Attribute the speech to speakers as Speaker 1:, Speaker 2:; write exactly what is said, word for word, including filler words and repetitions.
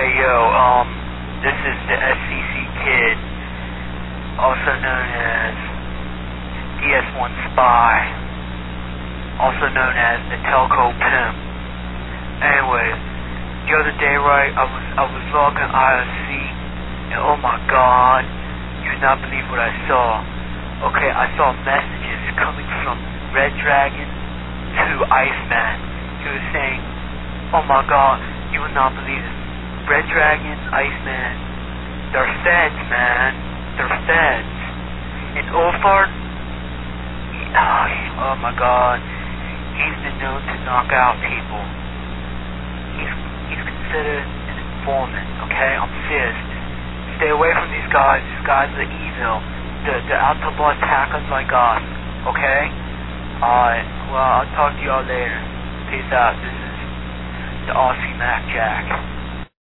Speaker 1: Hey yo, um, this is the S C C Kid, also known as D S one Spy, also known as the Telco Pimp. Anyway, the other day, right, I was I was logging I R C, and oh my god, you would not believe what I saw. Okay, I saw messages coming from Red Dragon to Iceman. He was saying, oh my god, you would not believe it. Red Dragon, Iceman, they're feds, man. They're feds. And Ulfar, oh, oh my god, he's been known to knock out people. He's he's considered an informant, okay? I'm serious. Stay away from these guys. These guys are evil. They're, they're out to blood attackers like us, okay? Alright, well, I'll talk to y'all later. Peace out. This is the Aussie Mac Jack.